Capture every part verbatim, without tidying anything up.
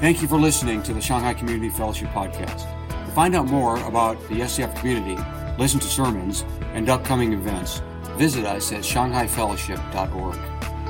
Thank you for listening to the Shanghai Community Fellowship Podcast. To find out more about the S C F community, listen to sermons, and upcoming events, visit us at shanghai fellowship dot org.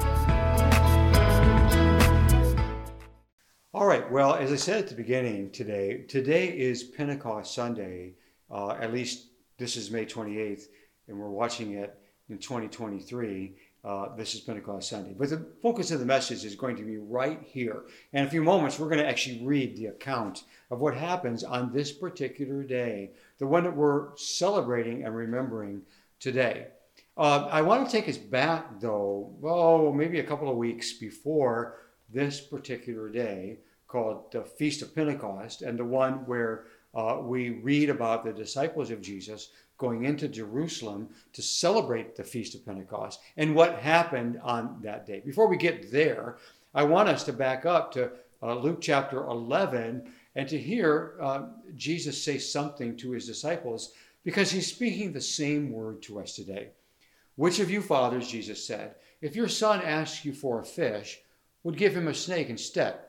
All right, well, as I said at the beginning today, today is Pentecost Sunday. Uh, at least this is May twenty-eighth, and we're watching it in twenty twenty-three. Uh, this is Pentecost Sunday. But the focus of the message is going to be right here. And in a few moments, we're going to actually read the account of what happens on this particular day, the one that we're celebrating and remembering today. Uh, I want to take us back, though, oh, maybe a couple of weeks before this particular day, called the Feast of Pentecost, and the one where uh, we read about the disciples of Jesus going into Jerusalem to celebrate the Feast of Pentecost and what happened on that day. Before we get there, I want us to back up to uh, Luke chapter eleven and to hear uh, Jesus say something to his disciples, because he's speaking the same word to us today. Which of you fathers, Jesus said, if your son asks you for a fish, would give him a snake instead?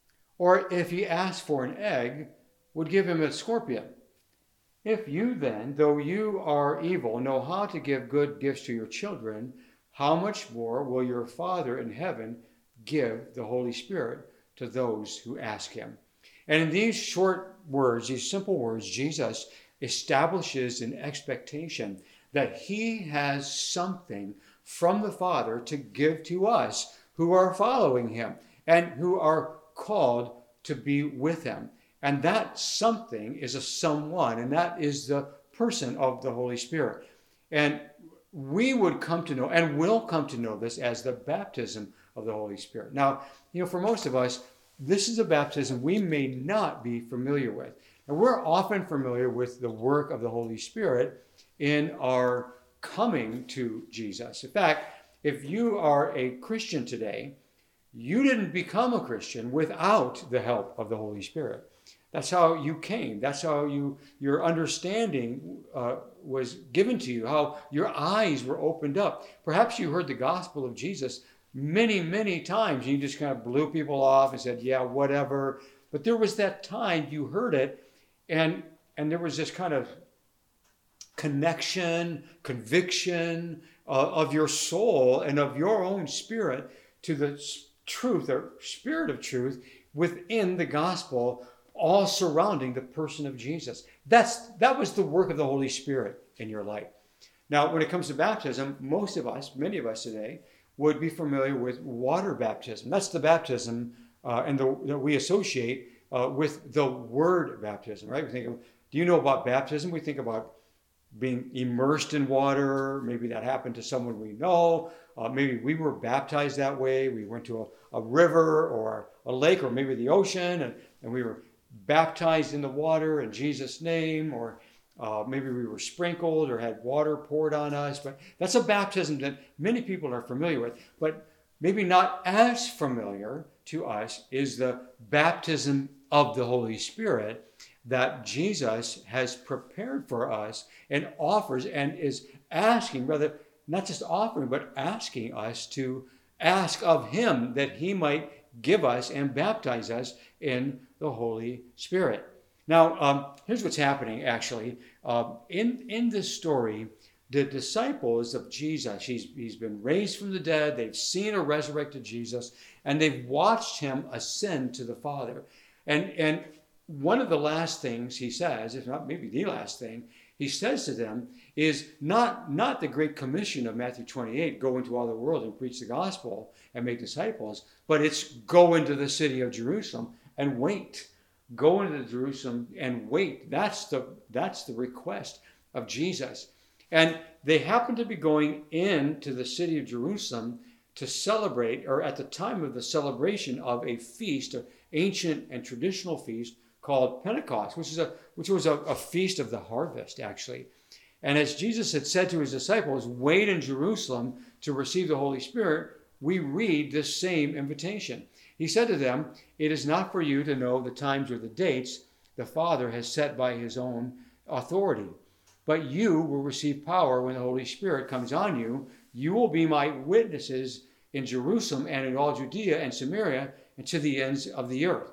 Or if he asks for an egg, would give him a scorpion? If you then, though you are evil, know how to give good gifts to your children, how much more will your Father in heaven give the Holy Spirit to those who ask him? And in these short words, these simple words, Jesus establishes an expectation that he has something from the Father to give to us who are following him and who are called to be with him. And that something is a someone, and that is the person of the Holy Spirit. And we would come to know, and will come to know this as the baptism of the Holy Spirit. Now, you know, for most of us, this is a baptism we may not be familiar with. And we're often familiar with the work of the Holy Spirit in our coming to Jesus. In fact, if you are a Christian today, you didn't become a Christian without the help of the Holy Spirit. That's how you came. That's how you your understanding uh, was given to you, how your eyes were opened up. Perhaps you heard the gospel of Jesus many, many times, and you just kind of blew people off and said, yeah, whatever. But there was that time you heard it, and, and there was this kind of connection, conviction uh, of your soul and of your own spirit to the truth, or spirit of truth within the gospel, all surrounding the person of Jesus. That's that was the work of the Holy Spirit in your life. Now, when it comes to baptism, most of us, many of us today, would be familiar with water baptism. That's the baptism uh, and the, that we associate uh, with the word baptism, right? We think of, do you know about baptism? We think about being immersed in water. Maybe that happened to someone we know. Uh, maybe we were baptized that way. We went to a, a river or a lake or maybe the ocean, and, and we were baptized in the water in Jesus' name, or uh, maybe we were sprinkled or had water poured on us. But that's a baptism that many people are familiar with. But maybe not as familiar to us is the baptism of the Holy Spirit that Jesus has prepared for us and offers and is asking, rather, not just offering, but asking us to ask of him that he might give us and baptize us in the Holy Spirit. Now, um, here's what's happening, actually. Uh, in, in this story, the disciples of Jesus, he's, he's been raised from the dead, they've seen a resurrected Jesus, and they've watched him ascend to the Father. And, and one of the last things he says, if not maybe the last thing, he says to them is not, not the great commission of Matthew twenty-eight, go into all the world and preach the gospel and make disciples, but it's go into the city of Jerusalem and wait. Go into Jerusalem and wait. That's the, that's the request of Jesus. And they happen to be going into the city of Jerusalem to celebrate, or at the time of the celebration of a feast, an ancient and traditional feast called Pentecost, which is a which was a, a feast of the harvest, actually. And as Jesus had said to his disciples, wait in Jerusalem to receive the Holy Spirit, we read this same invitation. He said to them, it is not for you to know the times or the dates the Father has set by his own authority, but you will receive power when the Holy Spirit comes on you. You will be my witnesses in Jerusalem and in all Judea and Samaria and to the ends of the earth.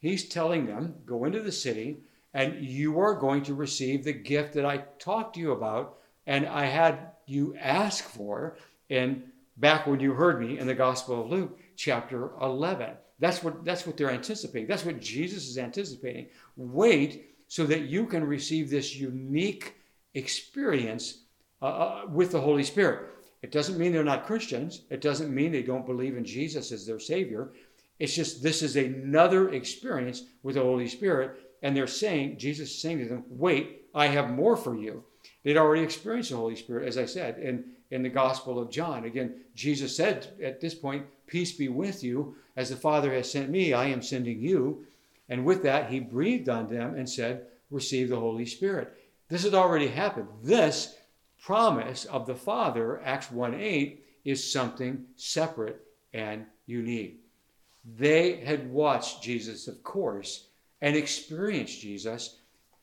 He's telling them, go into the city, and you are going to receive the gift that I talked to you about, and I had you ask for, and back when you heard me in the Gospel of Luke, chapter eleven. That's what, that's what they're anticipating. That's what Jesus is anticipating. Wait so that you can receive this unique experience uh, with the Holy Spirit. It doesn't mean they're not Christians. It doesn't mean they don't believe in Jesus as their Savior. It's just this is another experience with the Holy Spirit. And they're saying, Jesus is saying to them, wait, I have more for you. They'd already experienced the Holy Spirit, as I said, in, in the Gospel of John. Again, Jesus said at this point, peace be with you. As the Father has sent me, I am sending you. And with that, he breathed on them and said, receive the Holy Spirit. This had already happened. This promise of the Father, Acts one eight, is something separate and unique. They had watched Jesus, of course, and experienced Jesus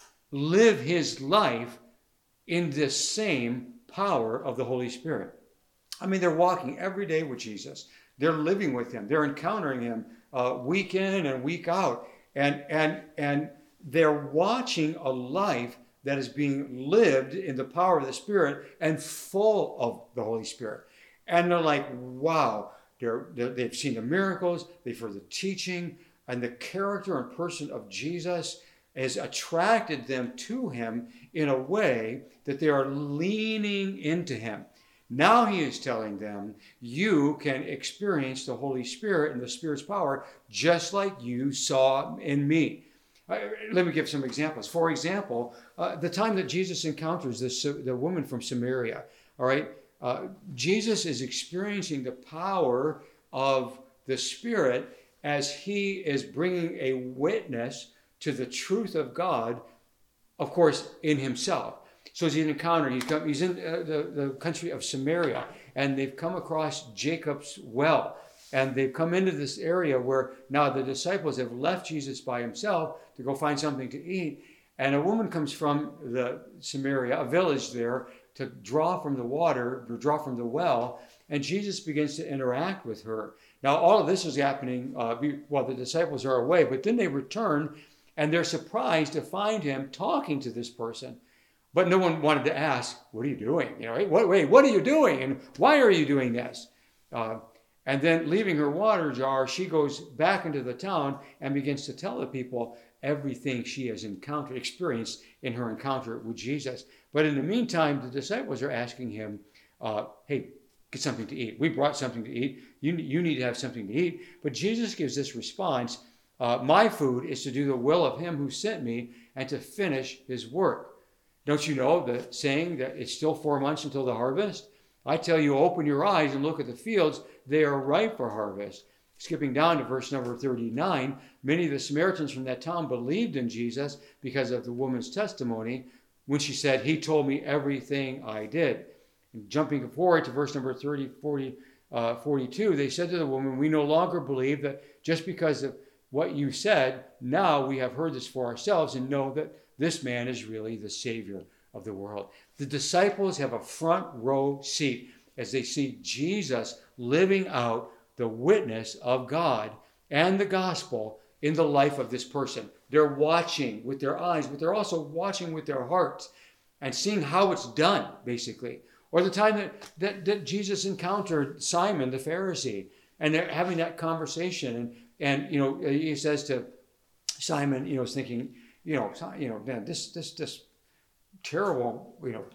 live his life in this same power of the Holy Spirit. I mean, they're walking every day with Jesus. They're living with him. They're encountering him uh, week in and week out. And, and, and they're watching a life that is being lived in the power of the Spirit and full of the Holy Spirit. And they're like, wow, they're, they're, they've seen the miracles, they've heard the teaching, and the character and person of Jesus has attracted them to him in a way that they are leaning into him. Now he is telling them, you can experience the Holy Spirit and the Spirit's power just like you saw in me. Uh, let me give some examples. For example, uh, the time that Jesus encounters this, the woman from Samaria, all right, uh, Jesus is experiencing the power of the Spirit as he is bringing a witness to the truth of God, of course, in himself. So he's encountering, he's, come, he's in uh, the, the country of Samaria, and they've come across Jacob's well. And they've come into this area where now the disciples have left Jesus by himself to go find something to eat. And a woman comes from the Samaria, a village there, to draw from the water, or draw from the well. And Jesus begins to interact with her. Now, all of this is happening uh, while the disciples are away. But then they return, and they're surprised to find him talking to this person. But no one wanted to ask, what are you doing? You know, hey, what, wait, what are you doing? And why are you doing this? Uh, and then leaving her water jar, she goes back into the town and begins to tell the people everything she has encountered, experienced in her encounter with Jesus. But in the meantime, the disciples are asking him, uh, hey, get something to eat. We brought something to eat. You, you need to have something to eat. But Jesus gives this response, uh, my food is to do the will of him who sent me and to finish his work. Don't you know the saying that it's still four months until the harvest? I tell you, open your eyes and look at the fields. They are ripe for harvest. Skipping down to verse number thirty-nine, many of the Samaritans from that town believed in Jesus because of the woman's testimony when she said, he told me everything I did. And jumping forward to verse number thirty, forty, uh, forty-two, they said to the woman, we no longer believe that just because of what you said, now we have heard this for ourselves and know that this man is really the Savior of the world. The disciples have a front row seat as they see Jesus living out the witness of God and the gospel in the life of this person. They're watching with their eyes, but they're also watching with their hearts and seeing how it's done, basically. Or the time that, that, that Jesus encountered Simon the Pharisee, and they're having that conversation. And, and you know, he says to Simon, you know, is thinking, you know, you know, man, this, this, this terrible, you know,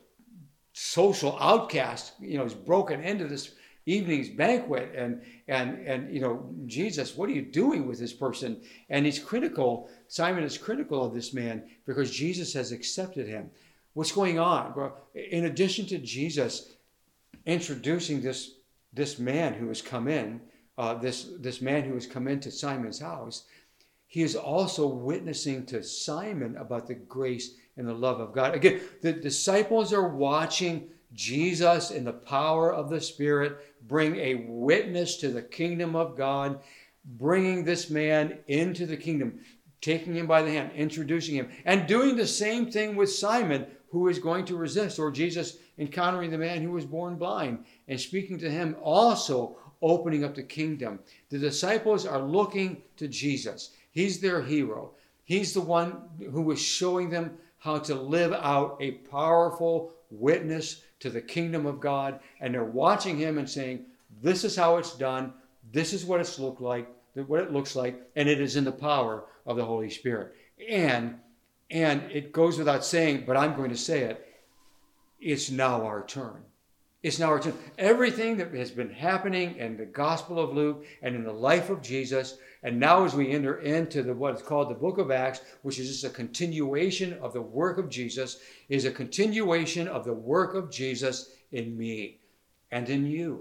social outcast, you know, is broken into this evening's banquet, and and and you know, Jesus, what are you doing with this person? And he's critical. Simon is critical of this man because Jesus has accepted him. What's going on? Well, in addition to Jesus introducing this this man who has come in, uh, this this man who has come into Simon's house, he is also witnessing to Simon about the grace and the love of God. Again, the disciples are watching Jesus in the power of the Spirit bring a witness to the kingdom of God, bringing this man into the kingdom, taking him by the hand, introducing him, and doing the same thing with Simon, who is going to resist, or Jesus encountering the man who was born blind and speaking to him, also opening up the kingdom. The disciples are looking to Jesus. He's their hero. He's the one who was showing them how to live out a powerful witness to the kingdom of God. And they're watching him and saying, this is how it's done. This is what it's looked like, what it looks like. And it is in the power of the Holy Spirit. And, and it goes without saying, but I'm going to say it. It's now our turn. It's now our turn. Everything that has been happening in the Gospel of Luke and in the life of Jesus, and now as we enter into the what is called the book of Acts, which is just a continuation of the work of Jesus, is a continuation of the work of Jesus in me and in you.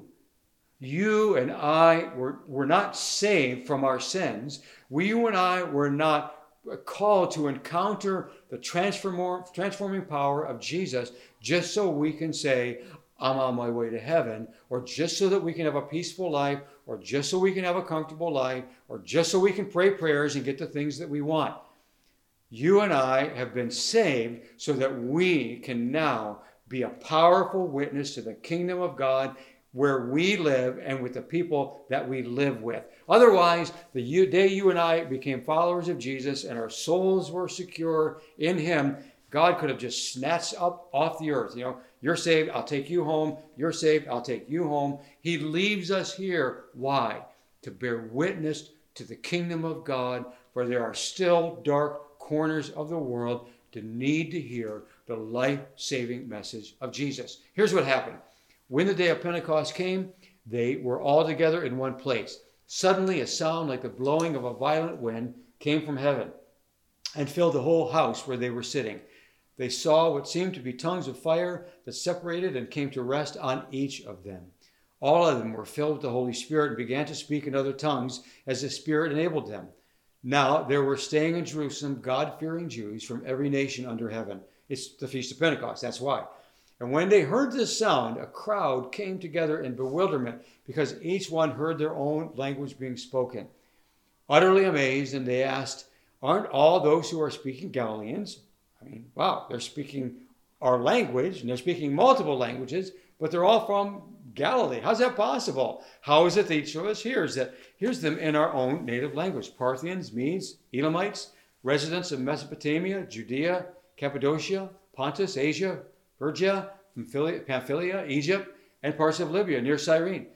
You and I were, were not saved from our sins. We, you and I were not called to encounter the transform, transforming power of Jesus just so we can say, I'm on my way to heaven, or just so that we can have a peaceful life, or just so we can have a comfortable life, or just so we can pray prayers and get the things that we want. You and I have been saved so that we can now be a powerful witness to the kingdom of God where we live and with the people that we live with. Otherwise, the day you and I became followers of Jesus and our souls were secure in him, God could have just snatched up off the earth. You know, you're saved, I'll take you home. You're saved, I'll take you home. He leaves us here. Why? To bear witness to the kingdom of God, where there are still dark corners of the world to need to hear the life-saving message of Jesus. Here's what happened. When the day of Pentecost came, they were all together in one place. Suddenly a sound like the blowing of a violent wind came from heaven and filled the whole house where they were sitting. They saw what seemed to be tongues of fire that separated and came to rest on each of them. All of them were filled with the Holy Spirit and began to speak in other tongues as the Spirit enabled them. Now there were staying in Jerusalem God-fearing Jews from every nation under heaven. It's the Feast of Pentecost, that's why. And when they heard this sound, a crowd came together in bewilderment because each one heard their own language being spoken. Utterly amazed, and they asked, aren't all those who are speaking Galileans? I mean, wow, they're speaking our language, and they're speaking multiple languages, but they're all from Galilee. How's that possible? How is it that each of us hears that hears them in our own native language? Parthians, Medes, Elamites, residents of Mesopotamia, Judea, Cappadocia, Pontus, Asia, Phrygia, Pamphylia, Egypt, and parts of Libya near Cyrene.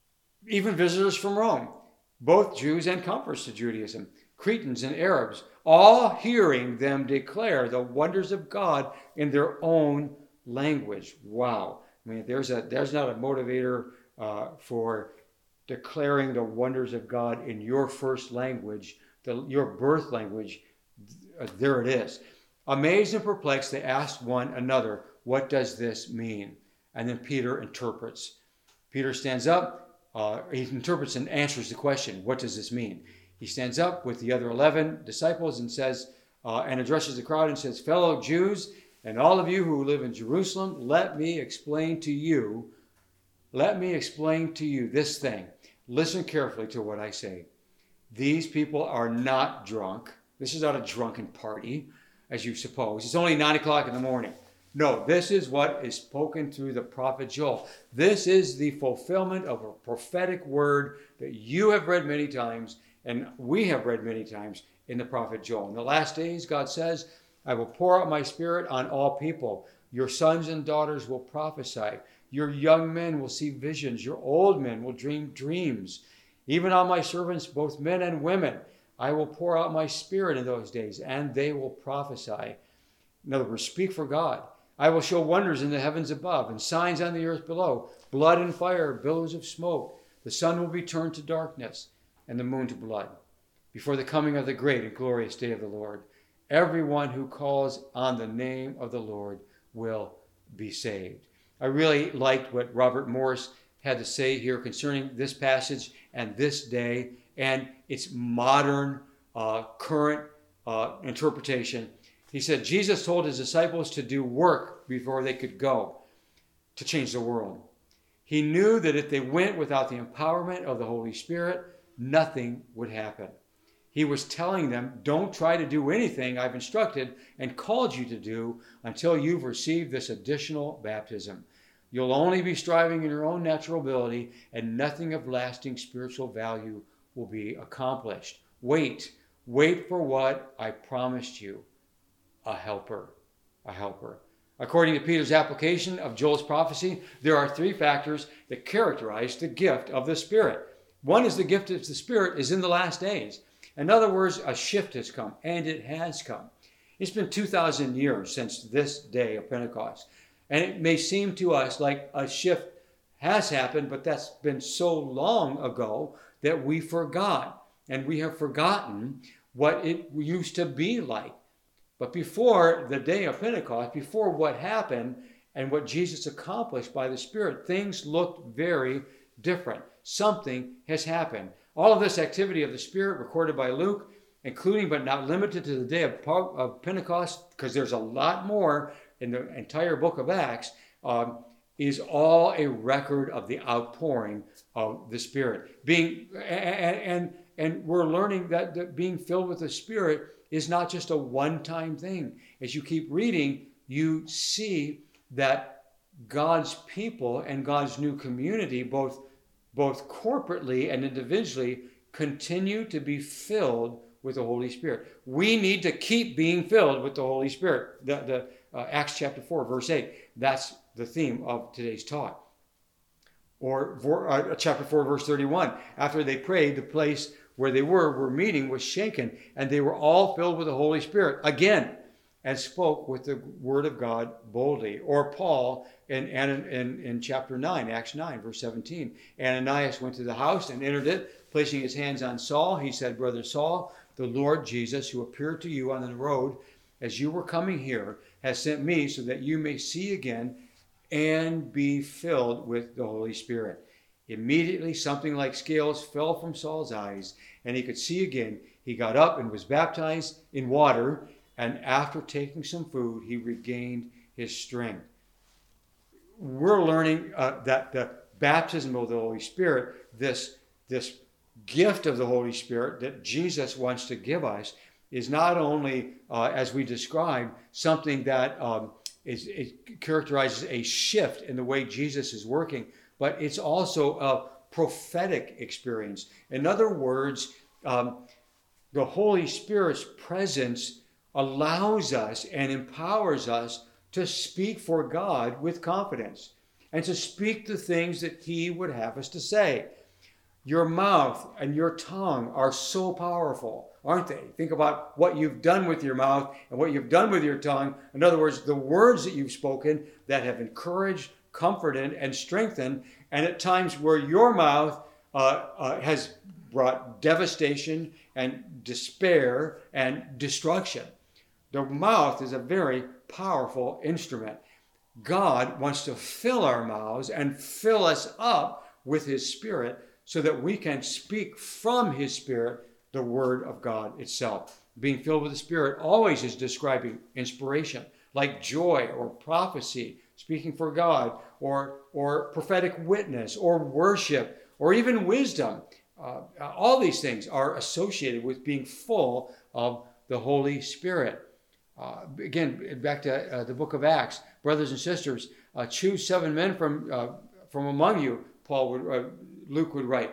Even visitors from Rome, both Jews and converts to Judaism, Cretans and Arabs, all hearing them declare the wonders of God in their own language. Wow. I mean, there's a there's not a motivator uh, for declaring the wonders of God in your first language, the, your birth language. Uh, there it is. Amazed and perplexed, they asked one another, what does this mean? And then Peter interprets. Peter stands up. Uh, he interprets and answers the question, what does this mean? He stands up with the other eleven disciples and says, uh, and addresses the crowd and says, fellow Jews, and all of you who live in Jerusalem, let me explain to you, let me explain to you this thing. Listen carefully to what I say. These people are not drunk. This is not a drunken party, as you suppose. It's only nine o'clock in the morning. No, this is what is spoken through the prophet Joel. This is the fulfillment of a prophetic word that you have read many times, and we have read many times in the prophet Joel. In the last days, God says, I will pour out my spirit on all people. Your sons and daughters will prophesy. Your young men will see visions. Your old men will dream dreams. Even on my servants, both men and women, I will pour out my spirit in those days, and they will prophesy. In other words, speak for God. I will show wonders in the heavens above and signs on the earth below, blood and fire, billows of smoke. The sun will be turned to darkness and the moon to blood before the coming of the great and glorious day of the Lord. Everyone who calls on the name of the Lord will be saved. I really liked what Robert Morris had to say here concerning this passage and this day and its modern, uh, current uh, interpretation. He said, Jesus told his disciples to do work before they could go to change the world. He knew that if they went without the empowerment of the Holy Spirit, nothing would happen. He was telling them, don't try to do anything I've instructed and called you to do until you've received this additional baptism. You'll only be striving in your own natural ability, and nothing of lasting spiritual value will be accomplished. Wait, Wait for what I promised you, a helper, a helper. According to Peter's application of Joel's prophecy, there are three factors that characterize the gift of the Spirit. One is the gift of the Spirit is in the last days. In other words, a shift has come, and it has come. It's been two thousand years since this day of Pentecost. And it may seem to us like a shift has happened, but that's been so long ago that we forgot. And we have forgotten what it used to be like. But before the day of Pentecost, before what happened and what Jesus accomplished by the Spirit, things looked very different. Something has happened. All of this activity of the Spirit recorded by Luke, including but not limited to the day of, of Pentecost, because there's a lot more in the entire book of Acts, um, is all a record of the outpouring of the Spirit. Being and and, and we're learning that, that being filled with the Spirit is not just a one-time thing. As you keep reading, you see that God's people and God's new community, both, both corporately and individually, continue to be filled with the Holy Spirit. We need to keep being filled with the Holy Spirit. The, the uh, Acts chapter four, verse eight. That's the theme of today's talk. Or uh, chapter four, verse thirty-one. After they prayed, the place where they were, were meeting was shaken, and they were all filled with the Holy Spirit again, and spoke with the word of God boldly. Or Paul in, in, in, in chapter nine, Acts nine, verse seventeen. Ananias went to the house and entered it, placing his hands on Saul. He said, Brother Saul, the Lord Jesus, who appeared to you on the road as you were coming here, has sent me so that you may see again and be filled with the Holy Spirit. Immediately something like scales fell from Saul's eyes, and he could see again. He got up and was baptized in water, and after taking some food, he regained his strength. We're learning uh, that the baptism of the Holy Spirit, this, this gift of the Holy Spirit that Jesus wants to give us, is not only, uh, as we described, something that um, is, it characterizes a shift in the way Jesus is working, but it's also a prophetic experience. In other words, um, the Holy Spirit's presence allows us and empowers us to speak for God with confidence and to speak the things that He would have us to say. Your mouth and your tongue are so powerful, aren't they? Think about what you've done with your mouth and what you've done with your tongue. In other words, the words that you've spoken that have encouraged, comforted, and strengthened, and at times where your mouth uh, uh, has brought devastation and despair and destruction. The mouth is a very powerful instrument. God wants to fill our mouths and fill us up with His Spirit so that we can speak from His Spirit the Word of God itself. Being filled with the Spirit always is describing inspiration, like joy or prophecy, speaking for God, or, or prophetic witness, or worship, or even wisdom. Uh, all these things are associated with being full of the Holy Spirit. Uh, again, back to uh, the book of Acts, brothers and sisters, uh, choose seven men from uh, from among you, Paul would, uh, Luke would write,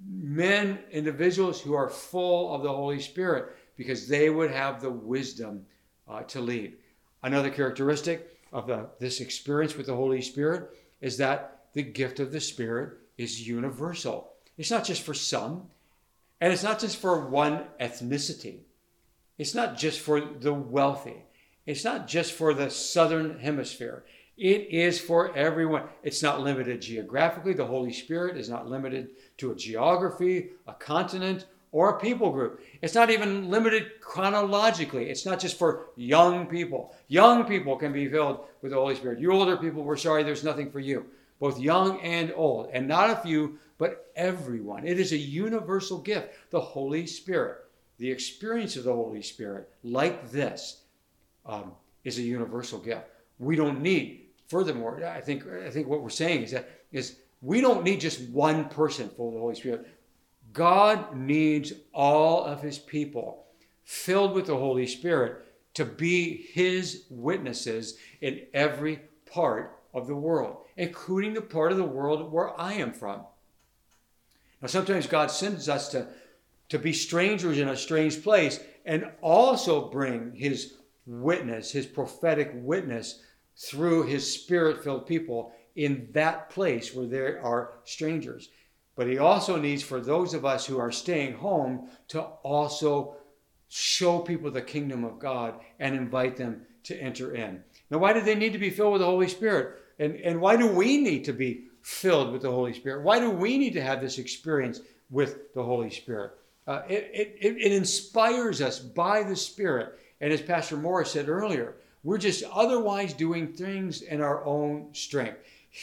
men, individuals who are full of the Holy Spirit, because they would have the wisdom uh, to lead. Another characteristic of the, this experience with the Holy Spirit is that the gift of the Spirit is universal. It's not just for some, and it's not just for one ethnicity. It's not just for the wealthy. It's not just for the southern hemisphere. It is for everyone. It's not limited geographically. The Holy Spirit is not limited to a geography, a continent, or a people group. It's not even limited chronologically. It's not just for young people. Young people can be filled with the Holy Spirit. You older people, we're sorry, there's nothing for you. Both young and old. And not a few, but everyone. It is a universal gift. The Holy Spirit. The experience of the Holy Spirit, like this, um, is a universal gift. We don't need, furthermore, I think I think what we're saying is that is we don't need just one person full of the Holy Spirit. God needs all of His people filled with the Holy Spirit to be His witnesses in every part of the world, including the part of the world where I am from. Now, sometimes God sends us to to be strangers in a strange place and also bring his witness, his prophetic witness through his spirit-filled people in that place where there are strangers. But he also needs for those of us who are staying home to also show people the kingdom of God and invite them to enter in. Now, why do they need to be filled with the Holy Spirit? And, and why do we need to be filled with the Holy Spirit? Why do we need to have this experience with the Holy Spirit? Uh, it, it, it inspires us by the Spirit. And as Pastor Morris said earlier, we're just otherwise doing things in our own strength.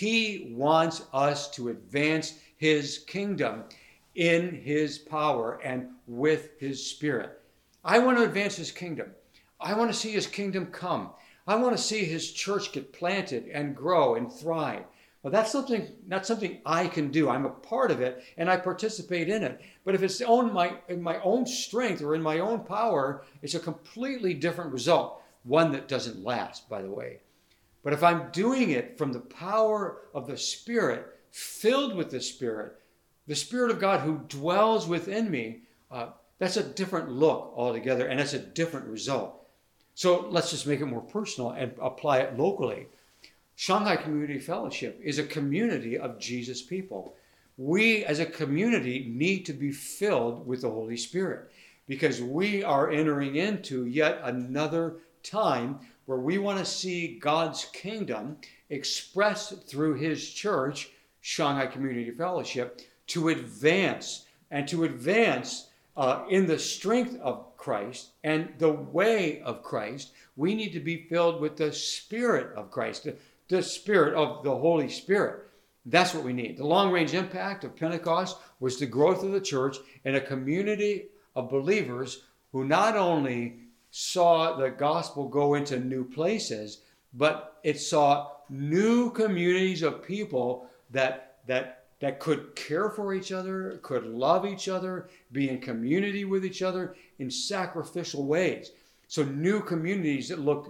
He wants us to advance his kingdom in his power and with his Spirit. I want to advance his kingdom. I want to see his kingdom come. I want to see his church get planted and grow and thrive. Well, that's something, not something I can do. I'm a part of it and I participate in it. But if it's on my, in my own strength or in my own power, it's a completely different result. One that doesn't last, by the way. But if I'm doing it from the power of the Spirit, filled with the Spirit, the Spirit of God who dwells within me, uh, that's a different look altogether, and that's a different result. So let's just make it more personal and apply it locally. Shanghai Community Fellowship is a community of Jesus people. We as a community need to be filled with the Holy Spirit because we are entering into yet another time where we want to see God's kingdom expressed through his church, Shanghai Community Fellowship, to advance and to advance uh, in the strength of Christ and the way of Christ. We need to be filled with the Spirit of Christ, the, the Spirit of the Holy Spirit. That's what we need. The long-range impact of Pentecost was the growth of the church and a community of believers who not only saw the gospel go into new places, but it saw new communities of people that that that could care for each other, could love each other, be in community with each other in sacrificial ways. So new communities that looked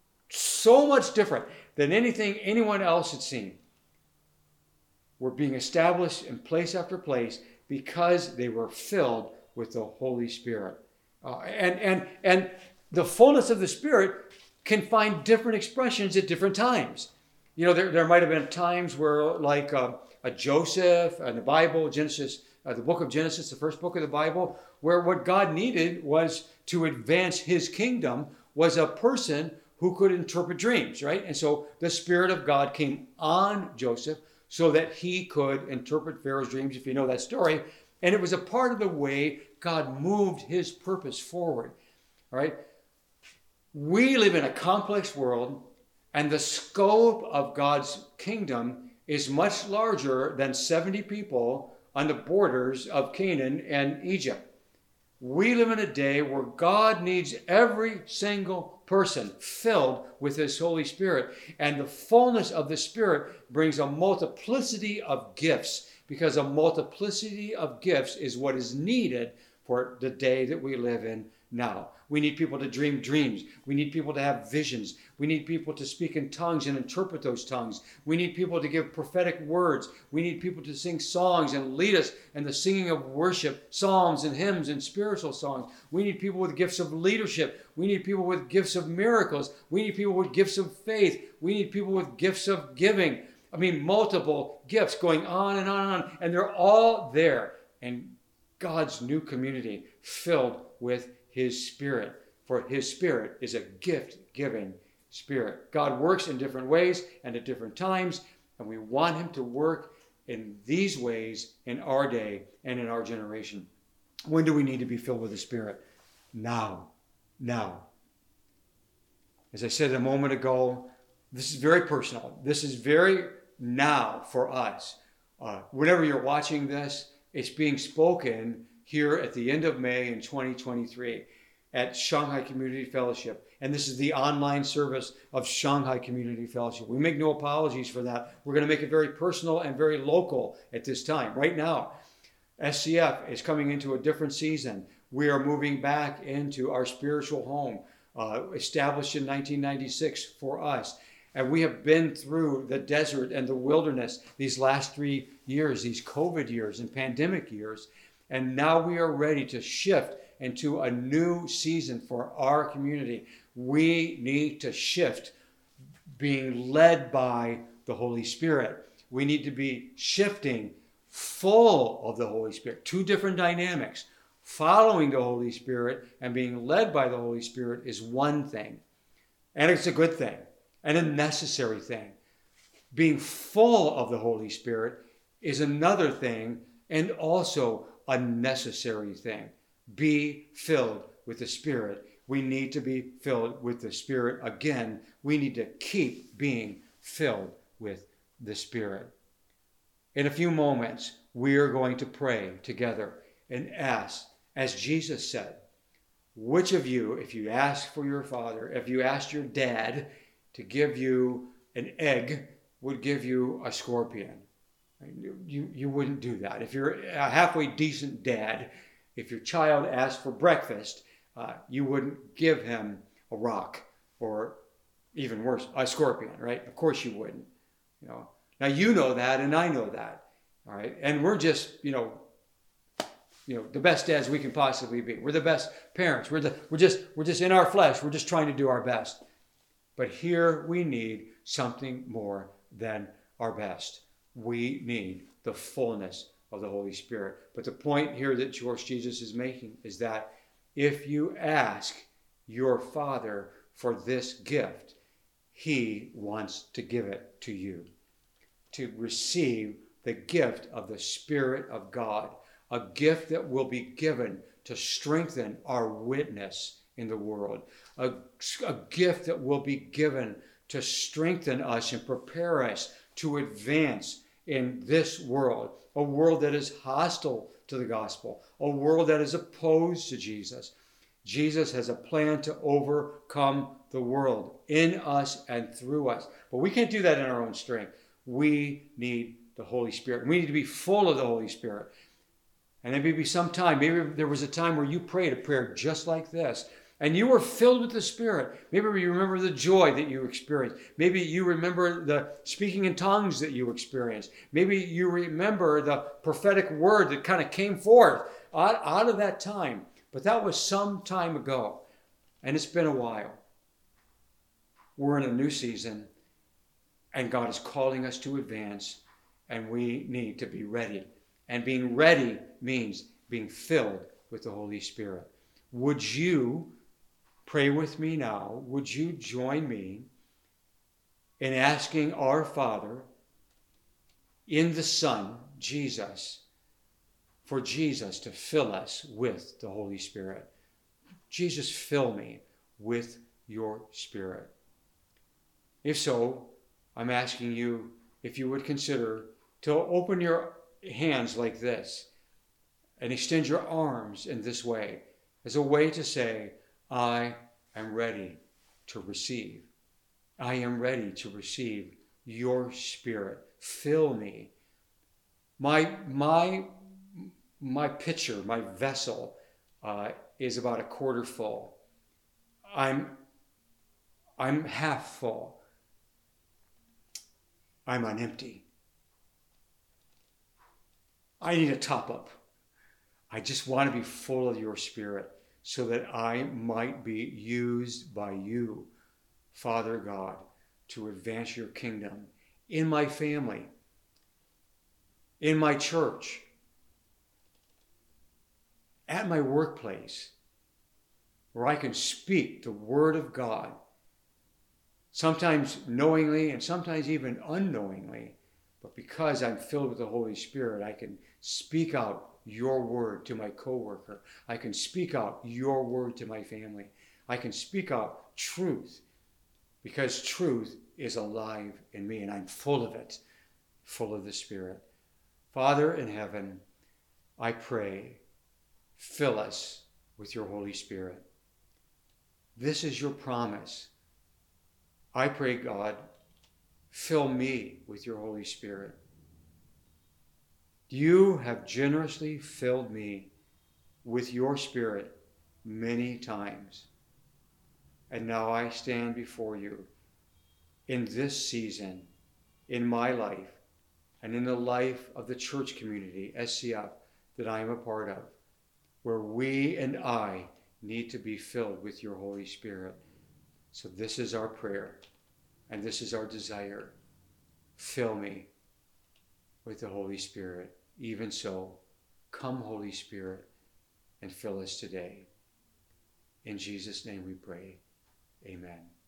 so much different than anything anyone else had seen were being established in place after place because they were filled with the Holy Spirit. Uh, and, and, and the fullness of the Spirit can find different expressions at different times. You know, there, there might have been times where, like uh, a Joseph in the Bible, Genesis, uh, the book of Genesis, the first book of the Bible, where what God needed was to advance his kingdom was a person who could interpret dreams, right? And so the Spirit of God came on Joseph so that he could interpret Pharaoh's dreams, if you know that story. And it was a part of the way God moved his purpose forward, all right? We live in a complex world, and the scope of God's kingdom is much larger than seventy people on the borders of Canaan and Egypt. We live in a day where God needs every single person filled with his Holy Spirit, and the fullness of the Spirit brings a multiplicity of gifts, because a multiplicity of gifts is what is needed for the day that we live in now. We need people to dream dreams. We need people to have visions. We need people to speak in tongues and interpret those tongues. We need people to give prophetic words. We need people to sing songs and lead us in the singing of worship, psalms and hymns and spiritual songs. We need people with gifts of leadership. We need people with gifts of miracles. We need people with gifts of faith. We need people with gifts of giving. I mean, multiple gifts going on and on and on. And they're all there in God's new community filled with his Spirit. For his Spirit is a gift-giving Spirit. God works in different ways and at different times, and we want him to work in these ways in our day and in our generation. When do we need to be filled with the Spirit? Now. Now. As I said a moment ago, this is very personal. This is very now for us. Uh, whenever you're watching this, it's being spoken here at the end of May in twenty twenty-three at Shanghai Community Fellowship. And this is the online service of Shanghai Community Fellowship. We make no apologies for that. We're going to make it very personal and very local at this time. Right now, S C F is coming into a different season. We are moving back into our spiritual home, uh, established in nineteen ninety-six for us. And we have been through the desert and the wilderness these last three years, these COVID years and pandemic years. And now we are ready to shift into a new season for our community. We need to shift being led by the Holy Spirit. We need to be shifting full of the Holy Spirit. Two different dynamics. Following the Holy Spirit and being led by the Holy Spirit is one thing. And it's a good thing and a necessary thing. Being full of the Holy Spirit is another thing and also a necessary thing. Be filled with the Spirit. We need to be filled with the Spirit. Again, we need to keep being filled with the Spirit. In a few moments, we are going to pray together and ask, as Jesus said, which of you, if you ask for your father, if you asked your dad to give you an egg, would give you a scorpion? You, you wouldn't do that. If you're a halfway decent dad, if your child asked for breakfast, uh, you wouldn't give him a rock or even worse, a scorpion, right? Of course you wouldn't. You know. Now you know that and I know that, all right? And we're just, you know, you know, the best dads we can possibly be. We're the best parents. We're the we're just we're just in our flesh. We're just trying to do our best. But here we need something more than our best. We need the fullness of the Holy Spirit. But the point here that George Jesus is making is that if you ask your Father for this gift, He wants to give it to you. To receive the gift of the Spirit of God, a gift that will be given to strengthen our witness in the world, a, a gift that will be given to strengthen us and prepare us to advance in this world, a world that is hostile to the gospel, a world that is opposed to Jesus. Jesus has a plan to overcome the world in us and through us. But we can't do that in our own strength. We need the Holy Spirit. We need to be full of the Holy Spirit. And there may be some time, maybe there was a time where you prayed a prayer just like this, and you were filled with the Spirit. Maybe you remember the joy that you experienced. Maybe you remember the speaking in tongues that you experienced. Maybe you remember the prophetic word that kind of came forth out, out of that time. But that was some time ago, and it's been a while. We're in a new season, and God is calling us to advance, and we need to be ready. And being ready means being filled with the Holy Spirit. Would you pray with me now? Would you join me in asking our Father in the Son, Jesus, for Jesus to fill us with the Holy Spirit? Jesus, fill me with your Spirit. If so, I'm asking you if you would consider to open your hands like this and extend your arms in this way as a way to say, I am ready to receive. I am ready to receive your Spirit. Fill me. My, my, my pitcher, my vessel uh, is about a quarter full. I'm, I'm half full. I'm on empty. I need a top up. I just want to be full of your Spirit so that I might be used by you, Father God, to advance your kingdom in my family, in my church, at my workplace, where I can speak the word of God, sometimes knowingly and sometimes even unknowingly. But because I'm filled with the Holy Spirit, I can speak out your word to my coworker. I can speak out your word to my family. I can speak out truth because truth is alive in me and I'm full of it, full of the Spirit. Father in heaven, I pray, fill us with your Holy Spirit. This is your promise. I pray, God, fill me with your Holy Spirit. You have generously filled me with your Spirit many times. And now I stand before you in this season, in my life, and in the life of the church community, S C F, that I am a part of, where we and I need to be filled with your Holy Spirit. So this is our prayer, and this is our desire. Fill me with the Holy Spirit. Even so, come, Holy Spirit, and fill us today. In Jesus' name we pray. Amen.